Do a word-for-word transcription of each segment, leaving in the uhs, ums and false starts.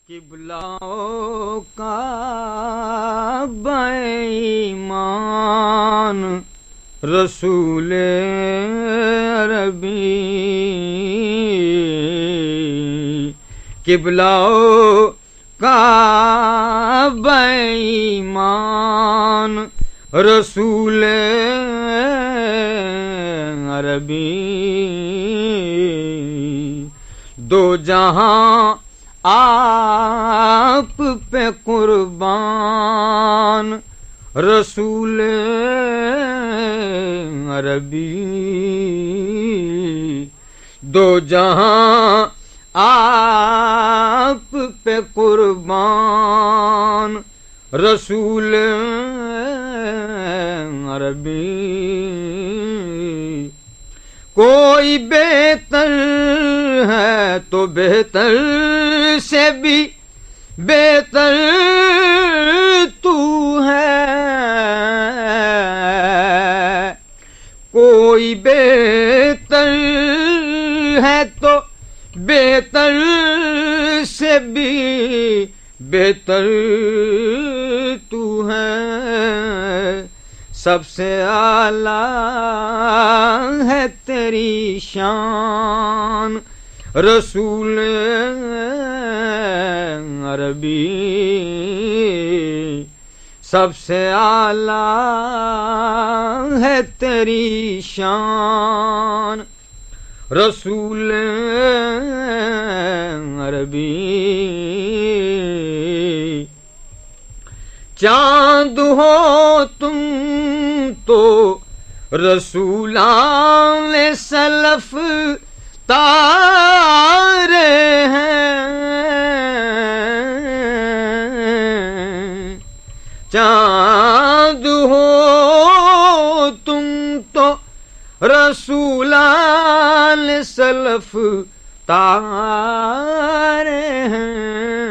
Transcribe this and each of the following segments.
قبلہ کعبہ ایمان رسول عربی، قبلہ کعبہ ایمان رسول عربی، دو جہاں آپ پہ قربان رسول عربی، دو جہاں آپ پہ قربان رسول عربی، کوئی بہتر ہے تو بہتر سے بھی بہتر تو ہے، کوئی بہتر ہے تو بہتر سے بھی بہتر تو ہے، سب سے اعلیٰ ہے تیری شان رسول عربی، سب سے اعلیٰ ہے تیری شان رسول عربی، چاند ہو تم تو رسولان سلف تارے ہیں، چاند ہو تم تو رسولان سلف تارے ہیں،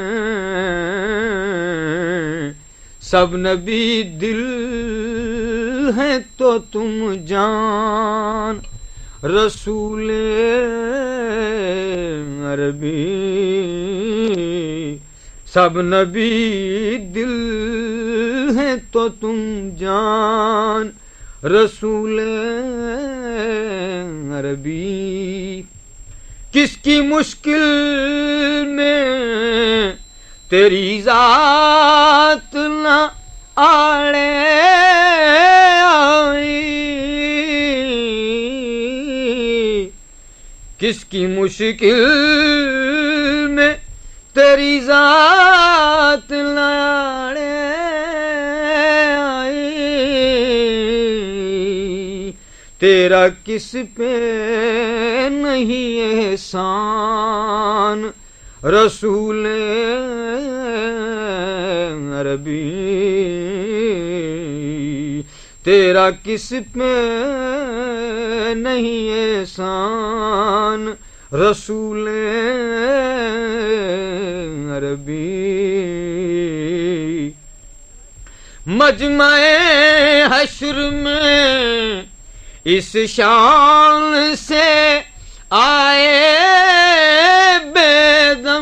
سب نبی دل ہے تو تم جان رسول عربی، سب نبی دل ہے تو تم جان رسول عربی، کس کی مشکل میں تیری ذات نہ آڑے آئی، کس کی مشکل میں تیری ذات نہ آڑے آئی، تیرا کس پہ نہیں احسان رسول عربی، تیرا کس پہ نہیں احسان رسول عربی، مجمع حشر میں اس شان سے آئے بیدم،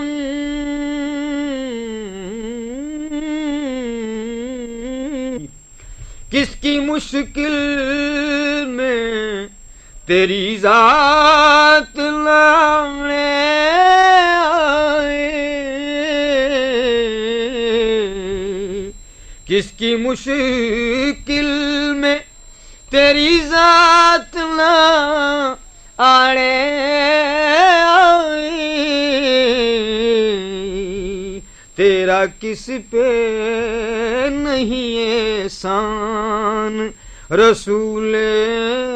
کس کی مشکل میں تیری ذات لانے آئے، کس کی مشکل میں تیری ذات لا آڑے آئی، تیرا کس پہ نہیں احسان رسول